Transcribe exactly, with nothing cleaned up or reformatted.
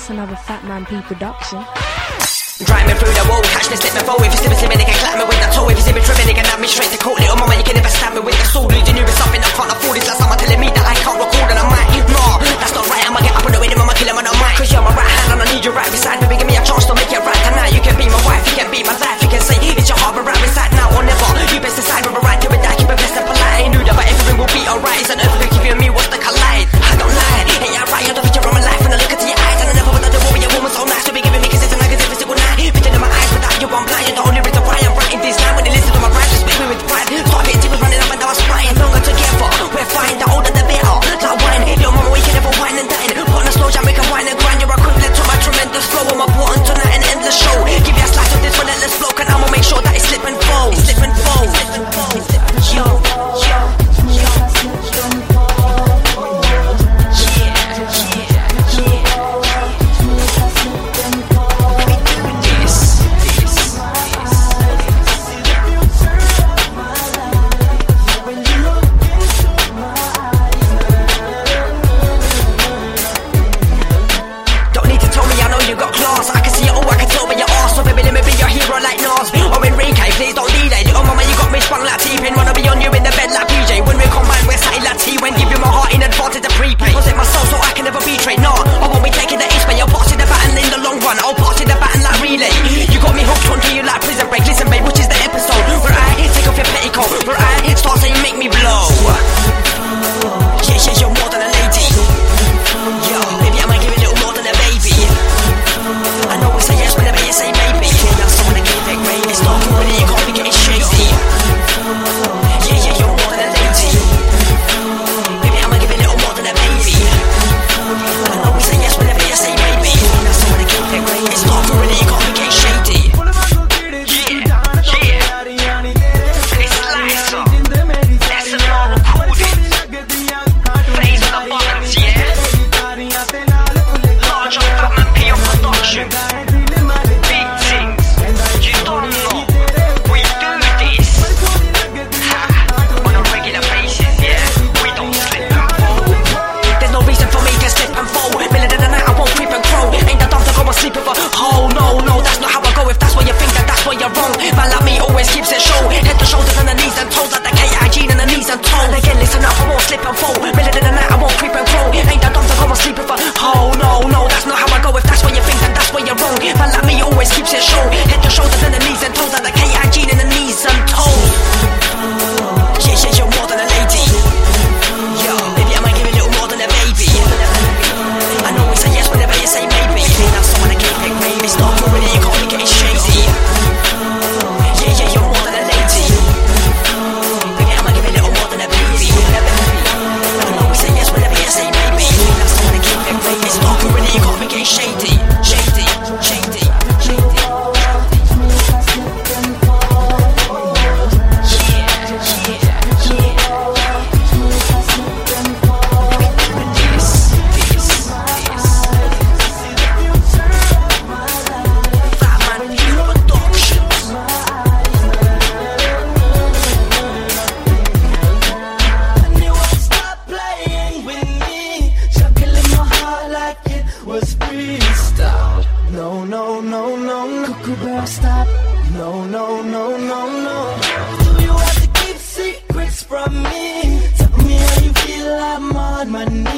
That's another Fat Man P production. Driving through the wall, catch the slip and fall. If you see me slipping, they can clap me with the toe. If you see me tripping, they can have me straight to court. Little mama, you can never stab me with the sword. Losing you is something I can't afford. It's like someone telling me that I can't record and I might. Nah, that's not right. I'ma get up on the rhythm, I'ma kill him and I might. Cause you're my right hand and I need you right beside me. Give me a chance to make it right tonight. You can be my wife, you can be my life. You can say it's your heart, but right beside now or never. You best decide with a right to it, die. Keep it blessed and polite. I ain't knew that, but everything will be alright. It's an earthquake if you and me, what's the collide? I don't lie, ain't you right? You're the picture of my life and I look into your eyes and I never wanted to worry. A woman so nice to be giving me kisses and hugs every single night. Picture in my eyes without you, I'm blind. You're the only reason why I'm writing this line. When they listen to my rhymes, just speak me with pride. Start getting tears running up and down my spine. Longer together, we're fine. The older the better. Like wine, little mama, we can never wine and dine. Put on a slow jam, we can wine and grind. You're equivalent to my tremendous flow. I'm important tonight and endless show. Give you a slice of this relentless flow, and I'ma make sure that it's slip and fall. It's slip and fall. Slip and fall. Yo, yo, yo. Like Nas, or Enrique, please don't delay. Little mama, you got me sprung like T-Pain. Wanna be on you in the bed like P J. When we combine, we're something like T-When. Give you my heart in advance, it's a prepaid. Deposit my soul so I can never betray. Nah, I won't be taking the ace, but you're passing the baton in the long run. I'll pass you the baton like relay. You got me hooked onto you like Prison Break. Listen, babe, which is the episode where I take off your petticoat, where I start saying make me blow. Yeah, yeah, you're more than a lady. Yo, baby, I might give you a little more than a baby. I know we say yes whenever you say maybe. It's not cool when you can't be getting shady. Yeah, yeah, you're more than a lady. Baby, I'ma give a little more than a baby. I know we say yes whenever you say maybe. That's someone to keep it great. It's not cool when you can't be getting shady. Yeah, yeah. And it's Liza. That's an all recorded. Plays with the buttons, yeah. Large on Fat Man P on production. Oh no, no, that's not how I go. If that's what you think, then that's where you're wrong. Man like me always keeps it show. Head to shoulders and the knees and toes, like the K I G and the knees and toes. Again, listen up, I won't slip and fall. Middle of the night, I won't creep and crawl. Ain't that dumb to go and sleep with a. Oh no, no, that's not how I go. If that's what you think, then that's where you're wrong. Man like me always keeps it show. Head to shoulders and the knees and toes, like the K I G and the knees and toes. Yeah, yeah, you're more than a lady. Yo, baby, I might give you a little more than a baby. I know we say yes whenever you say maybe. That's someone to keep it great. It's not cool when you can't be getting shady. Yeah, yeah, you're more than a lady. Baby, I'ma give you a little more than a baby. I know we say yes whenever you say maybe. That's someone to keep it great. It's not cool when you can't be getting shady. Shady, shady, shady. Stop. No, no, no, no, no. Do you have to keep secrets from me? Tell me how you feel, I'm on my knees.